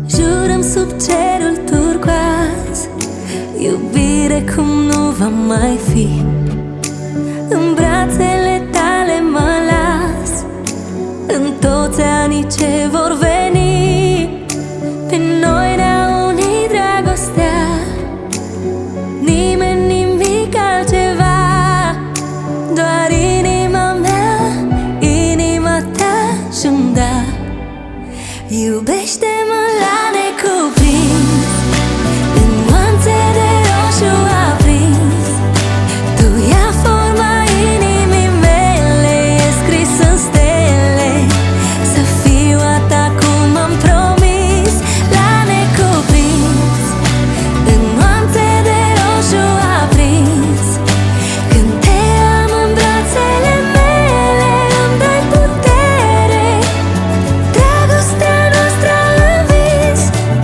Jurăm sub cerul turcoaz, iubire cum nu va mai fi. În brațele tale mă las, în toți anii ce vor veni. Pe noi ne-a unit dragostea, nimeni, nimic altceva. Doar inima mea, inima ta și-mi da. Iubește-mă la necuprins, în nuanțe de roșu aprins. Tu ia forma inimii mele, e scris în stele. Să fiu a ta cum am promis, la necuprins, în nuanțe de roșu aprins. Când te am în brațele mele, îmi dai putere, dragostea noastră în vis.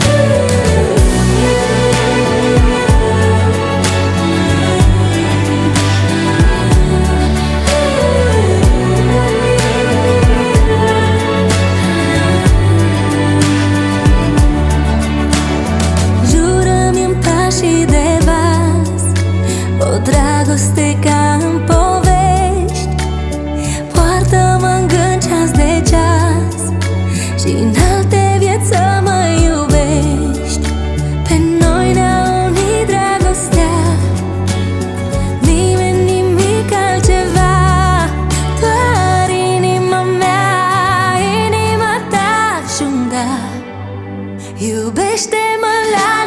Jură-mi în pașii de vas, o dragoste ca în povești. Poartă-mă în gând ceas de ceas și în alte vieți să mă iubești. Pe noi ne-a unit dragostea, nimeni, nimic altceva. Doar inima mea, inima ta și-mi da. Iubește-mă la